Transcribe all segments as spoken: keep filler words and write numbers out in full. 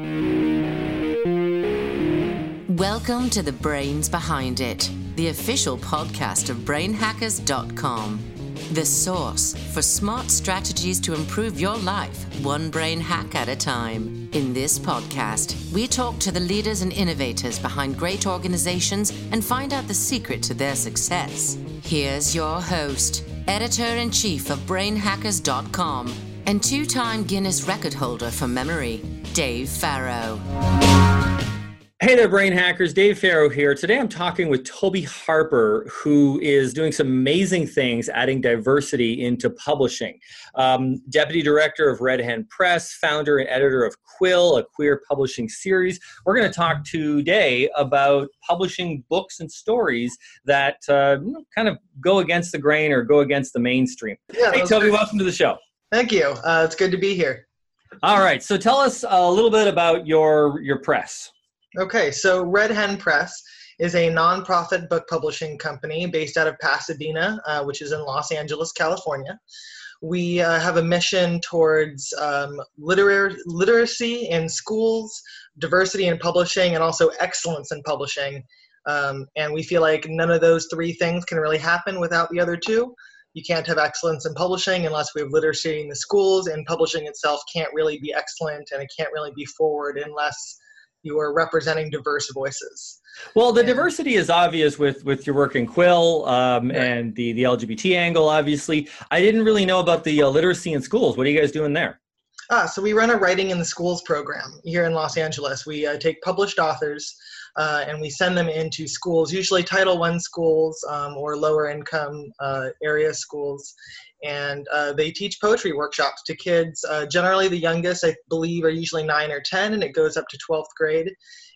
Welcome to The Brains Behind It, the official podcast of brain hackers dot com. The source for smart strategies to improve your life, one brain hack at a time. In this podcast, we talk to the leaders and innovators behind great organizations and find out the secret to their success. Here's your host, editor-in-chief of brain hackers dot com and two-time Guinness record holder for memory, Dave Farrow. Hey there, Brain Hackers. Dave Farrow here. Today I'm talking with Toby Harper, who is doing some amazing things, adding diversity into publishing. Um, Deputy Director of Red Hen Press, founder and editor of Quill, a queer publishing series. We're going to talk today about publishing books and stories that uh, kind of go against the grain or go against the mainstream. Yeah, hey, Toby, great. Welcome to the show. Thank you. Uh, it's good to be here. All right. So tell us a little bit about your, your press. Okay, so Red Hen Press is a nonprofit book publishing company based out of Pasadena, uh, which is in Los Angeles, California. We uh, have a mission towards um, literar- literacy in schools, diversity in publishing, and also excellence in publishing. Um, and we feel like none of those three things can really happen without the other two. You can't have excellence in publishing unless we have literacy in the schools, and publishing itself can't really be excellent, and it can't really be forward unless you are representing diverse voices. Well, the and, diversity is obvious with, with your work in Quill um, yeah. and the, the L G B T angle, obviously. I didn't really know about the uh, literacy in schools. What are you guys doing there? Ah, so we run a Writing in the Schools program here in Los Angeles. We uh, take published authors uh, and we send them into schools, usually Title one schools um, or lower income uh, area schools. And uh, they teach poetry workshops to kids. Uh, generally, the youngest, I believe, are usually nine or ten, and it goes up to twelfth grade.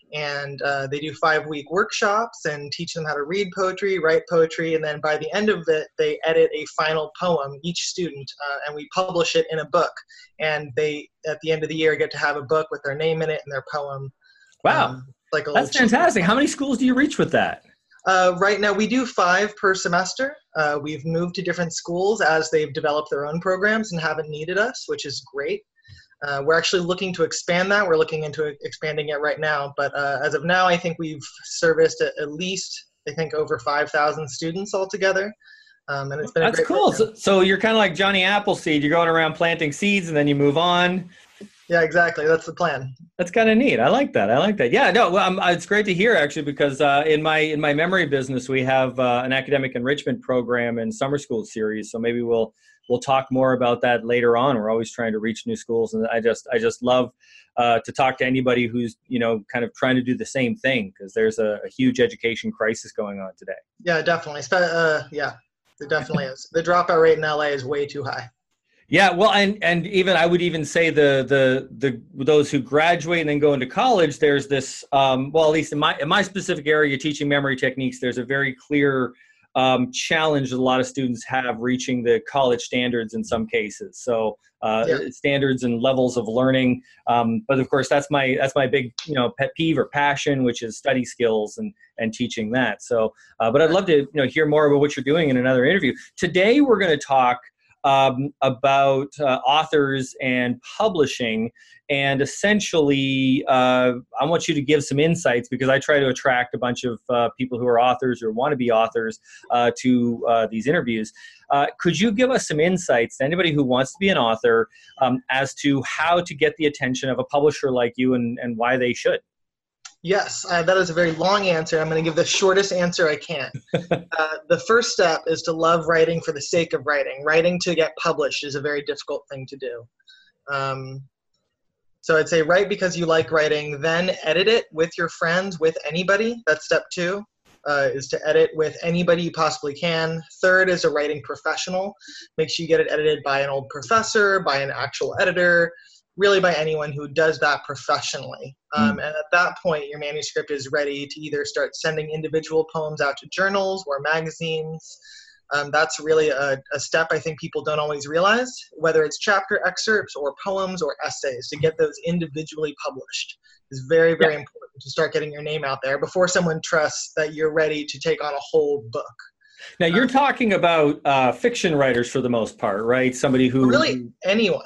And uh, they do five-week workshops and teach them how to read poetry, write poetry, and then by the end of it, they edit a final poem, each student, uh, and we publish it in a book. And they, at the end of the year, get to have a book with their name in it and their poem. Wow, um, like a that's fantastic. How many schools do you reach with that? Uh, right now, we do five per semester. Uh, we've moved to different schools as they've developed their own programs and haven't needed us, which is great. Uh, we're actually looking to expand that. We're looking into expanding it right now. But uh, as of now, I think we've serviced at, at least, I think, over five thousand students altogether. Um, and it's been a That's great cool. program. So, so you're kind of like Johnny Appleseed. You're going around planting seeds and then you move on. Yeah, exactly. That's the plan. That's kind of neat. I like that. I like that. Yeah, no, well, um, it's great to hear actually, because uh, in my in my memory business, we have uh, an academic enrichment program and summer school series. So maybe we'll we'll talk more about that later on. We're always trying to reach new schools, and I just I just love uh, to talk to anybody who's you know kind of trying to do the same thing, because there's a, a huge education crisis going on today. Yeah, definitely. Uh, yeah, it definitely is. The dropout rate in L A is way too high. Yeah, well, and and even I would even say the the the those who graduate and then go into college, there's this um, well, at least in my in my specific area, teaching memory techniques, there's a very clear um, challenge that a lot of students have reaching the college standards in some cases. So uh, yeah. standards and levels of learning, um, but of course that's my that's my big you know pet peeve or passion, which is study skills and and teaching that. So, uh, but I'd love to you know hear more about what you're doing in another interview. Today we're going to talk Um, about uh, authors and publishing, and essentially uh, I want you to give some insights, because I try to attract a bunch of uh, people who are authors or want to be authors uh, to uh, these interviews. Uh, could you give us some insights to anybody who wants to be an author um, as to how to get the attention of a publisher like you, and, and why they should? Yes, uh, that is a very long answer. I'm going to give the shortest answer I can. uh, the first step is to love writing for the sake of writing. Writing to get published is a very difficult thing to do. Um, so I'd say write because you like writing, then edit it with your friends, with anybody. That's step two, uh, is to edit with anybody you possibly can. Third is a writing professional. Make sure you get it edited by an old professor, by an actual editor, really by anyone who does that professionally. Um, and at that point, your manuscript is ready to either start sending individual poems out to journals or magazines. Um, that's really a, a step I think people don't always realize, whether it's chapter excerpts or poems or essays, to get those individually published is very, very yeah. important to start getting your name out there before someone trusts that you're ready to take on a whole book. Now, you're um, talking about uh, fiction writers for the most part, right? Somebody who... Really, anyone.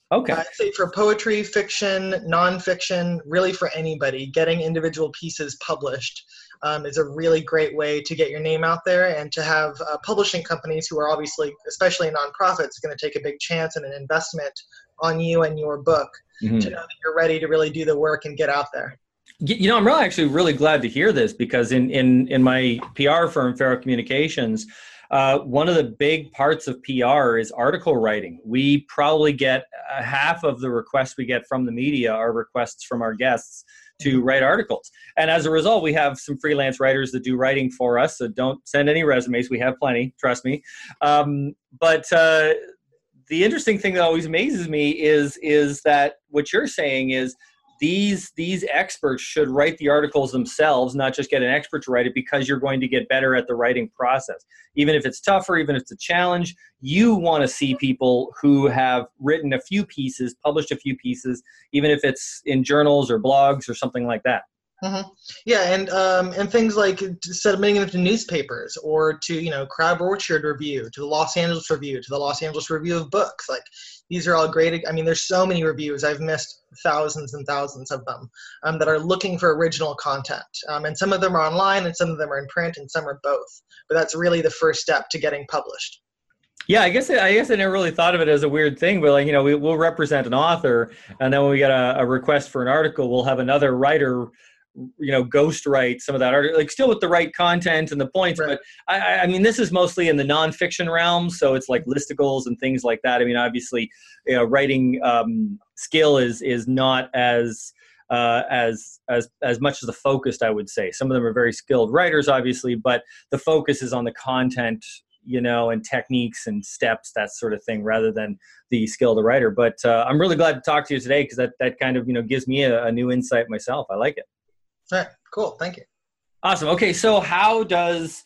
Okay. Uh, I'd say for poetry, fiction, nonfiction, really for anybody, getting individual pieces published um, is a really great way to get your name out there, and to have uh, publishing companies who are obviously, especially nonprofits, going to take a big chance and an investment on you and your book Mm-hmm. to know that you're ready to really do the work and get out there. You know, I'm really actually really glad to hear this, because in in in my P R firm, Farrow Communications, uh, one of the big parts of P R is article writing. We probably get uh, half of the requests we get from the media are requests from our guests to write articles. And as a result, we have some freelance writers that do writing for us. So don't send any resumes. We have plenty, trust me. Um, but uh, the interesting thing that always amazes me is is that what you're saying is, These these experts should write the articles themselves, not just get an expert to write it, because you're going to get better at the writing process. Even if it's tougher, even if it's a challenge, you want to see people who have written a few pieces, published a few pieces, even if it's in journals or blogs or something like that. Mm-hmm. Yeah, and um, and things like submitting them to newspapers, or to, you know, Crab Orchard Review, to the Los Angeles Review, to the Los Angeles Review of Books. Like, these are all great. I mean, there's so many reviews. I've missed thousands and thousands of them um, that are looking for original content. Um, and some of them are online, and some of them are in print, and some are both. But that's really the first step to getting published. Yeah, I guess I guess I never really thought of it as a weird thing, but like, you know, we, we'll represent an author, and then when we get a, a request for an article, we'll have another writer, you know, ghost write some of that article, like still with the right content and the points. Right. But I, I mean, this is mostly in the nonfiction realm, so it's like listicles and things like that. I mean, obviously, you know, writing um, skill is is not as uh, as as as much as the focused, I would say. Some of them are very skilled writers, obviously, but the focus is on the content, you know, and techniques and steps, that sort of thing, rather than the skill of the writer. But uh, I'm really glad to talk to you today, because that that kind of, you know, gives me a, a new insight myself. I like it. All right, cool. Thank you. Awesome. Okay, so how does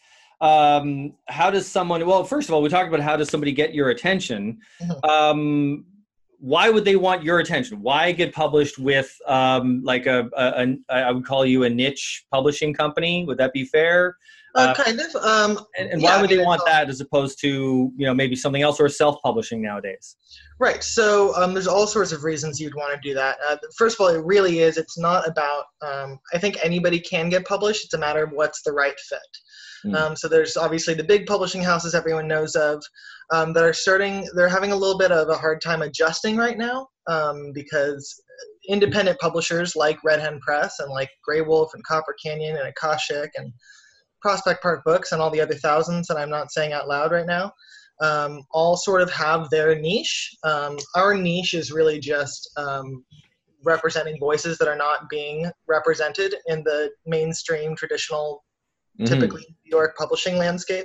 um, how does someone? Well, first of all, we talked about how does somebody get your attention. Mm-hmm. Um, why would they want your attention? Why get published with um, like a, a, a I would call you a niche publishing company? Would that be fair? Uh, kind of. Um, and and yeah, why would I mean, they want uh, that as opposed to, you know, maybe something else, or self-publishing nowadays? Right. So um, there's all sorts of reasons you'd want to do that. Uh, first of all, it really is. It's not about. Um, I think anybody can get published. It's a matter of what's the right fit. Mm. Um, so there's obviously the big publishing houses everyone knows of um, that are starting. They're having a little bit of a hard time adjusting right now um, because independent publishers like Red Hen Press and like Grey Wolf and Copper Canyon and Akashic and Prospect Park Books and all the other thousands that I'm not saying out loud right now, um, all sort of have their niche. Um, our niche is really just um, representing voices that are not being represented in the mainstream, traditional, Mm-hmm. typically New York publishing landscape.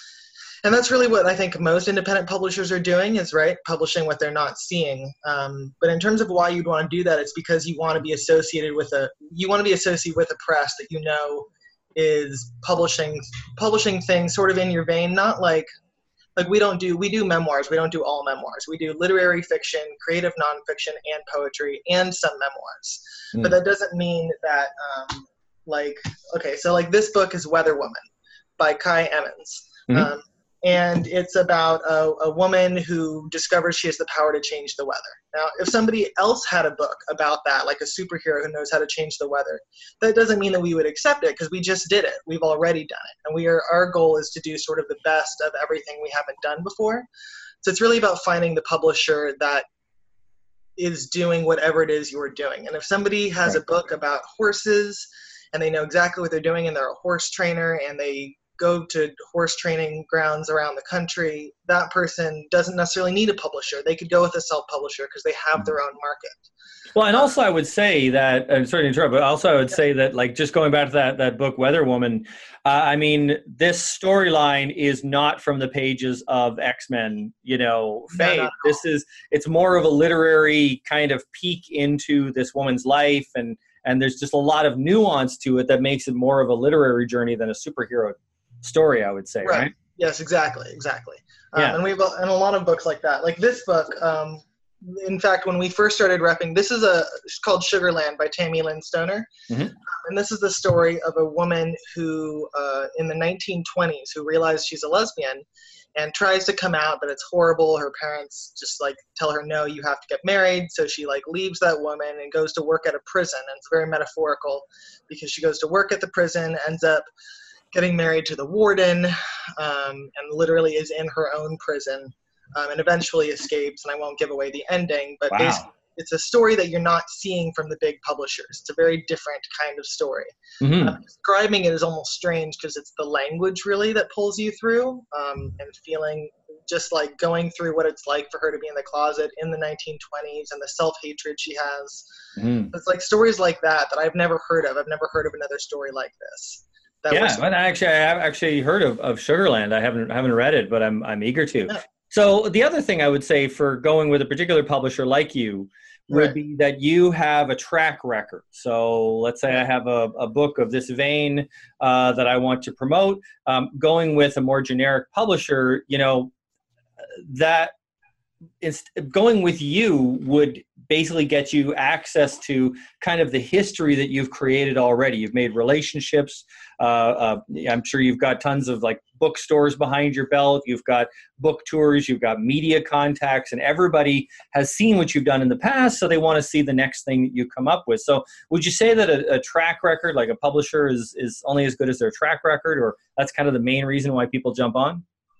And that's really what I think most independent publishers are doing, is right, publishing what they're not seeing. Um, but in terms of why you'd want to do that, it's because you want to be associated with a, you want to be associated with a press that you know is publishing publishing things sort of in your vein, not like like we don't do we do memoirs, we don't do all memoirs. We do literary fiction, creative nonfiction, and poetry, and some memoirs. Mm. But that doesn't mean that um, like okay, so like this book is Weather Woman by Kai Emmons. Mm-hmm. Um, and it's about a, a woman who discovers she has the power to change the weather. Now, if somebody else had a book about that, like a superhero who knows how to change the weather, that doesn't mean that we would accept it, because we just did it. We've already done it. And we are, our goal is to do sort of the best of everything we haven't done before. So it's really about finding the publisher that is doing whatever it is you're doing. And if somebody has right. a book about horses and they know exactly what they're doing and they're a horse trainer and they go to horse training grounds around the country, that person doesn't necessarily need a publisher. They could go with a self-publisher because they have their own market. Well, and also I would say that, I'm sorry to interrupt, but also I would say that, like, just going back to that, that book, Weather Woman, uh, I mean, this storyline is not from the pages of X-Men, you know, fame. No, this is, it's more of a literary kind of peek into this woman's life, and, and there's just a lot of nuance to it that makes it more of a literary journey than a superhero story, I would say, right? right? Yes, exactly, exactly. Um, yeah. And we've and a lot of books like that. Like this book, um, in fact, when we first started repping, this is a, it's called Sugarland by Tammy Lynn Stoner. Mm-hmm. And this is the story of a woman who, uh, in the nineteen twenties, who realized she's a lesbian and tries to come out, but it's horrible. Her parents just like tell her, no, you have to get married. So she like leaves that woman and goes to work at a prison. And it's very metaphorical because she goes to work at the prison, ends up getting married to the warden, um, and literally is in her own prison, um, and eventually escapes. And I won't give away the ending, but wow. basically it's a story that you're not seeing from the big publishers. It's a very different kind of story. Mm-hmm. Uh, describing it is almost strange because it's the language really that pulls you through, um, and feeling just like going through what it's like for her to be in the closet in the nineteen twenties and the self-hatred she has. Mm-hmm. It's like stories like that that I've never heard of. I've never heard of another story like this. That yeah, but actually, I have actually heard of, of Sugarland. I haven't haven't read it, but I'm I'm eager to. Yeah. So the other thing I would say for going with a particular publisher like you would right. be that you have a track record. So let's say I have a, a book of this vein uh, that I want to promote. Um, going with a more generic publisher, you know, that is going with you would basically get you access to kind of the history that you've created already. You've made relationships. Uh, uh, I'm sure you've got tons of like bookstores behind your belt. You've got book tours. You've got media contacts, and everybody has seen what you've done in the past, so they want to see the next thing that you come up with. So would you say that a, a track record, like a publisher, is is only as good as their track record, or that's kind of the main reason why people jump on?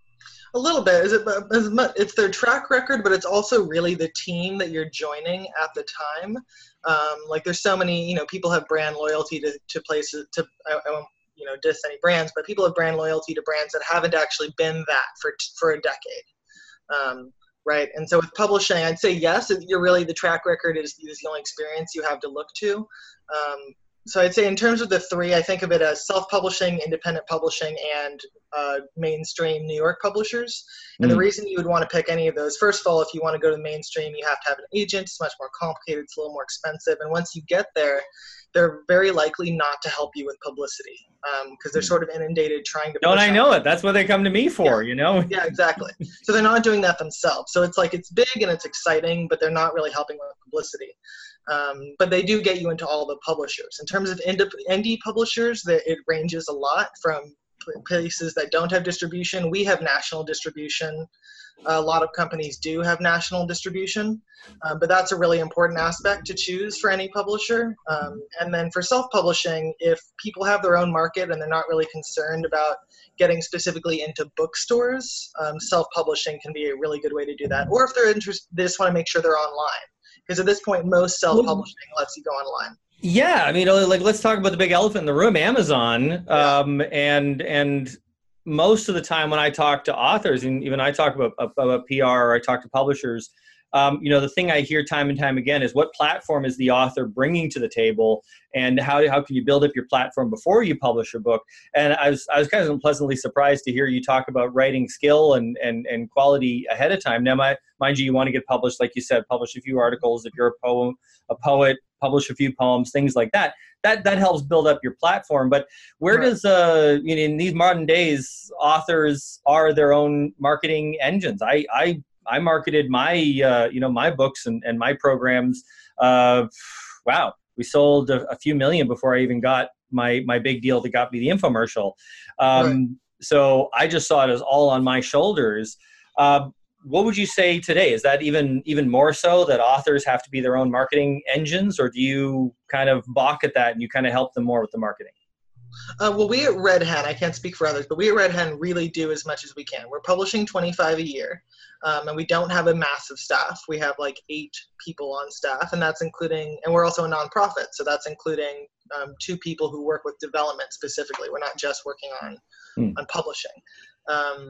A little bit. Is it? It's their track record, but it's also really the team that you're joining at the time. Um, like there's so many, you know, people have brand loyalty to, to places. To I, I won't, you know, diss any brands, but people have brand loyalty to brands that haven't actually been that for for a decade, um, right? And so with publishing, I'd say yes. You're really the track record is is the only experience you have to look to. Um, So I'd say in terms of the three, I think of it as self-publishing, independent publishing, and uh, mainstream New York publishers. And mm. the reason you would want to pick any of those, first of all, if you want to go to the mainstream, you have to have an agent. It's much more complicated. It's a little more expensive. And once you get there, they're very likely not to help you with publicity because um, they're sort of inundated trying to. Don't I know it? That's what they come to me for, yeah. you know? Yeah, exactly. So they're not doing that themselves. So it's like it's big and it's exciting, but they're not really helping with publicity. Um, but they do get you into all the publishers. In terms of indie, indie publishers, that it ranges a lot from places that don't have distribution. We have national distribution. A lot of companies do have national distribution, um, but that's a really important aspect to choose for any publisher. Um, and then for self-publishing, if people have their own market and they're not really concerned about getting specifically into bookstores, um, self-publishing can be a really good way to do that. Or if they're interested, they just want to make sure they're online. Because at this point, most self-publishing lets you go online. Yeah, I mean, like let's talk about the big elephant in the room, Amazon. Um, yeah. And and most of the time when I talk to authors, and even I talk about, about P R, or I talk to publishers, um, you know, the thing I hear time and time again is what platform is the author bringing to the table, and how how can you build up your platform before you publish your book? And I was I was kind of pleasantly surprised to hear you talk about writing skill and and and quality ahead of time. Now, my, mind you, you want to get published, like you said, publish a few articles. If you're a poem, a poet, publish a few poems, things like that. That that helps build up your platform. But where right. does uh you know, in these modern days, authors are their own marketing engines? I I I marketed my uh, you know my books and, and my programs. Uh, wow, we sold a, a few million before I even got my my big deal that got me the infomercial. Um, right. So I just saw it as all on my shoulders. Uh, what would you say today? Is that even even more so that authors have to be their own marketing engines, or do you kind of balk at that and you kind of help them more with the marketing? Uh, well, we at Red Hen, I can't speak for others, but we at Red Hen really do as much as we can. We're publishing twenty-five a year, um, and we don't have a massive staff. We have like eight people on staff, and that's including, and we're also a nonprofit, so that's including um, two people who work with development specifically. We're not just working on, mm. on publishing. Um,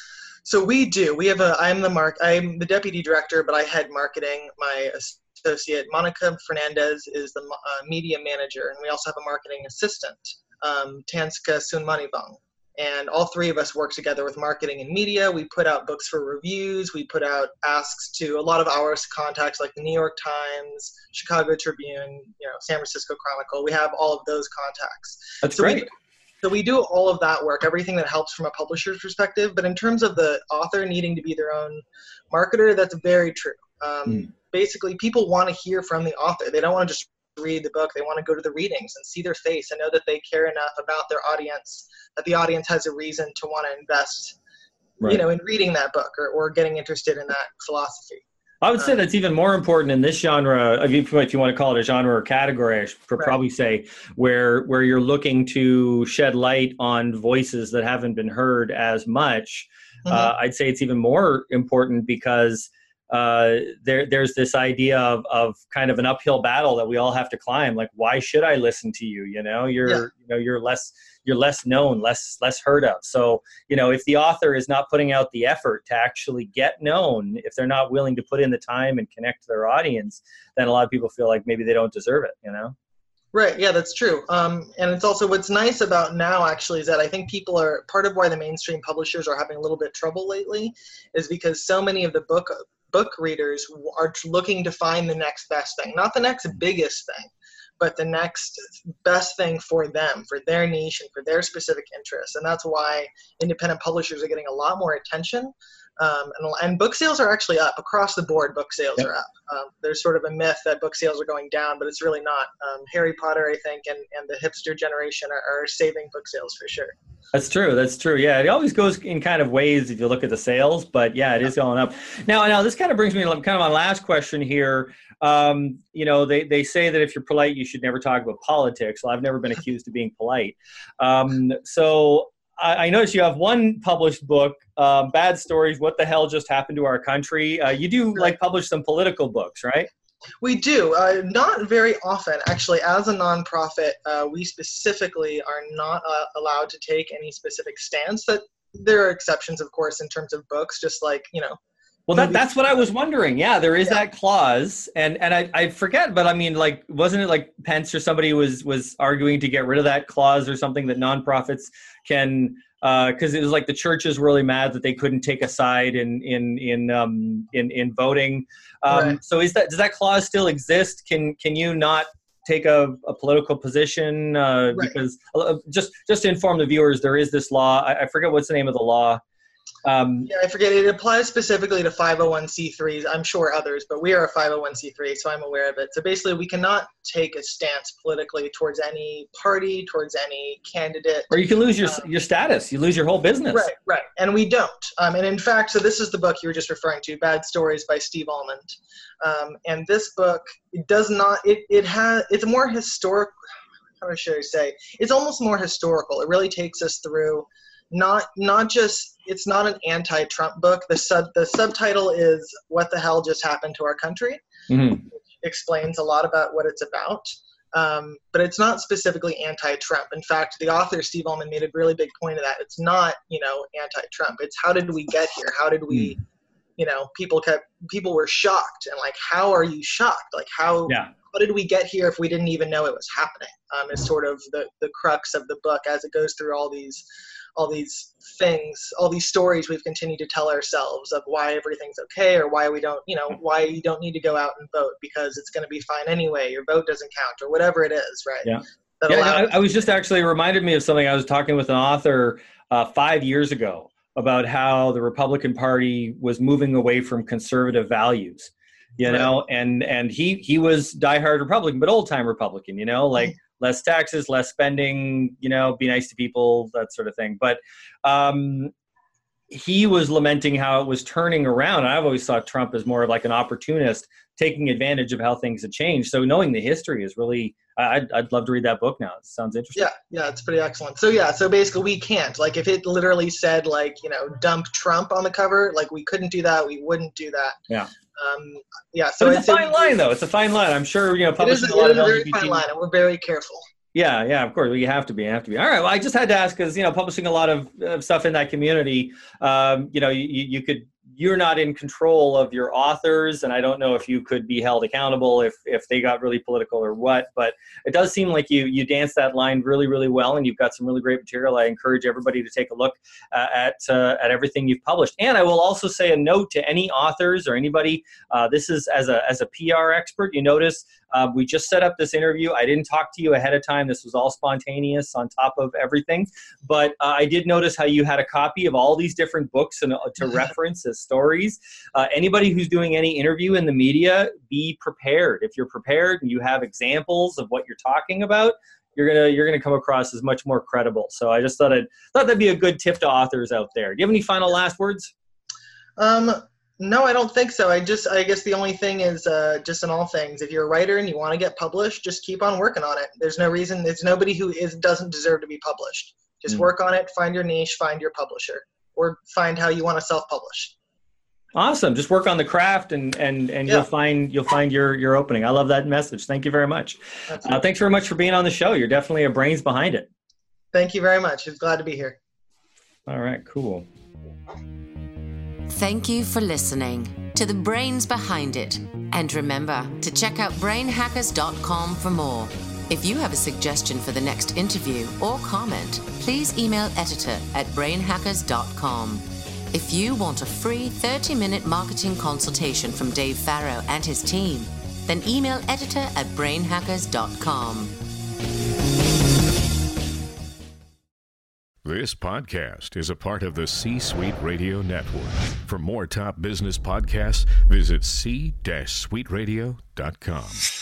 so we do. We have a. I'm the mark. I'm the deputy director, but I head marketing. My associate Monica Fernandez is the uh, media manager, and we also have a marketing assistant. Um, Tanska Sunmanivong. And all three of us work together with marketing and media. We put out books for reviews. We put out asks to a lot of our contacts like the New York Times, Chicago Tribune, you know, San Francisco Chronicle. We have all of those contacts. That's so great. We, so we do all of that work, everything that helps from a publisher's perspective. But in terms of the author needing to be their own marketer, that's very true. Um, mm. basically people want to hear from the author. They don't want to just read the book. They want to go to the readings and see their face and know that they care enough about their audience, that the audience has a reason to want to invest, right. you know, in reading that book or, or getting interested in that philosophy. I would say that's even more important in this genre, if you, if you want to call it a genre or category, I should right. probably say, where where you're looking to shed light on voices that haven't been heard as much. Mm-hmm. Uh, I'd say it's even more important because uh, there there's this idea of, of kind of an uphill battle that we all have to climb. Like, why should I listen to you? You know, you're yeah. you know you're less. you're less known, less less heard of. So, you know, if the author is not putting out the effort to actually get known, if they're not willing to put in the time and connect to their audience, then a lot of people feel like maybe they don't deserve it, you know? Right, yeah, that's true. Um, and it's also what's nice about now actually is that I think people are, part of why the mainstream publishers are having a little bit trouble lately is because so many of the book book readers are looking to find the next best thing, not the next biggest thing, but the next best thing for them, for their niche and for their specific interests. And that's why independent publishers are getting a lot more attention. Um, and, and book sales are actually up. Across the board, book sales yep. are up. Um, there's sort of a myth that book sales are going down, but it's really not. Um, Harry Potter, I think, and, and the hipster generation are, are saving book sales for sure. That's true. That's true. Yeah, it always goes in kind of waves if you look at the sales, but yeah, it is going up. Now, now this kind of brings me to kind of my last question here. Um, you know, they, they say that if you're polite, you should never talk about politics. Well, I've never been accused of being polite. Um, so I, I noticed you have one published book, um, Bad Stories, What the Hell Just Happened to Our Country. Uh, you do like publish some political books, right? We do. Uh, not very often. Actually, as a nonprofit, uh, we specifically are not uh, allowed to take any specific stance. That there are exceptions, of course, in terms of books, just like, you know, Well, that, that's what I was wondering. Yeah, there is yeah. that clause. And and I, I forget, but I mean, like, wasn't it like Pence or somebody was was arguing to get rid of that clause or something that nonprofits can, because uh, it was like the churches were really mad that they couldn't take a side in in in um, in, in voting. Um, right. So is that does that clause still exist? Can can you not take a, a political position? Uh, right. Because uh, just just to inform the viewers, there is this law. I, I forget what's the name of the law. Um, yeah, I forget. It applies specifically to five oh one c threes. I'm sure others, but we are a five oh one c three, so I'm aware of it. So basically, we cannot take a stance politically towards any party, towards any candidate. Or you can lose your um, your status. You lose your whole business. Right, right. And we don't. Um, and in fact, so this is the book you were just referring to, Bad Stories by Steve Almond. Um, and this book, it does not, it, it has, it's a more historic, how should I say? It's almost more historical. It really takes us through Not not just, it's not an anti-Trump book. The sub the subtitle is What the Hell Just Happened to Our Country, mm-hmm. which explains a lot about what it's about. Um, but it's not specifically anti-Trump. In fact, the author, Steve Almond, made a really big point of that. It's not, you know, anti-Trump. It's how did we get here? How did we, mm. you know, people kept, people were shocked. And like, how are you shocked? Like, how, yeah. how did we get here if we didn't even know it was happening? Um, is sort of the, the crux of the book as it goes through all these all these things, all these stories we've continued to tell ourselves of why everything's okay or why we don't, you know, why you don't need to go out and vote because it's going to be fine anyway. Your vote doesn't count or whatever it is, right? Yeah. Yeah, I, I was just actually reminded me of something. I was talking with an author uh, five years ago about how the Republican Party was moving away from conservative values, you know, right. and and he he was diehard Republican, but old time Republican, you know, like. Mm-hmm. Less taxes, less spending, you know, be nice to people, that sort of thing. But um, he was lamenting how it was turning around. I've always thought Trump is more of like an opportunist taking advantage of how things have changed. So knowing the history is really, I'd, I'd love to read that book now. It sounds interesting. Yeah, yeah, it's pretty excellent. So yeah, so basically we can't, like if it literally said like, you know, dump Trump on the cover, like we couldn't do that. We wouldn't do that. Yeah. Um, yeah, so but it's a fine line, though. It's a fine line. I'm sure, you know, publishing it is, a lot it is of a L G B T. very fine line, and we're very careful. Yeah, yeah, of course. Well, you have to be. You have to be. All right. Well, I just had to ask because, you know, publishing a lot of uh, stuff in that community, um, you know, you, you could, you're not in control of your authors, and I don't know if you could be held accountable if if they got really political or what, but it does seem like you you dance that line really, really well, and you've got some really great material. I encourage everybody to take a look uh, at uh, at everything you've published. And I will also say a note to any authors or anybody, uh, this is as a as a P R expert, you notice Uh, we just set up this interview. I didn't talk to you ahead of time. This was all spontaneous on top of everything. But uh, I did notice how you had a copy of all these different books and uh, to reference as stories. Uh, anybody who's doing any interview in the media, be prepared. If you're prepared and you have examples of what you're talking about, you're gonna you're gonna come across as much more credible. So I just thought I'd thought that'd be a good tip to authors out there. Do you have any final last words? Um, no, I don't think so. I just I guess the only thing is uh, just in all things, if you're a writer and you want to get published, just keep on working on it. There's no reason. There's nobody who is doesn't deserve to be published. Just mm. work on it. Find your niche. Find your publisher, or find how you want to self-publish. Awesome. Just work on the craft and, and, and yeah. you'll find, you'll find your, your opening. I love that message. Thank you very much. Uh, thanks very much for being on the show. You're definitely a brains behind it. Thank you very much. It's glad to be here. All right, cool. Thank you for listening to The Brains Behind It. And remember to check out brain hackers dot com for more. If you have a suggestion for the next interview or comment, please email editor at brain hackers dot com. If you want a free thirty-minute marketing consultation from Dave Farrow and his team, then email editor at brain hackers dot com. This podcast is a part of the C-Suite Radio Network. For more top business podcasts, visit c suite radio dot com.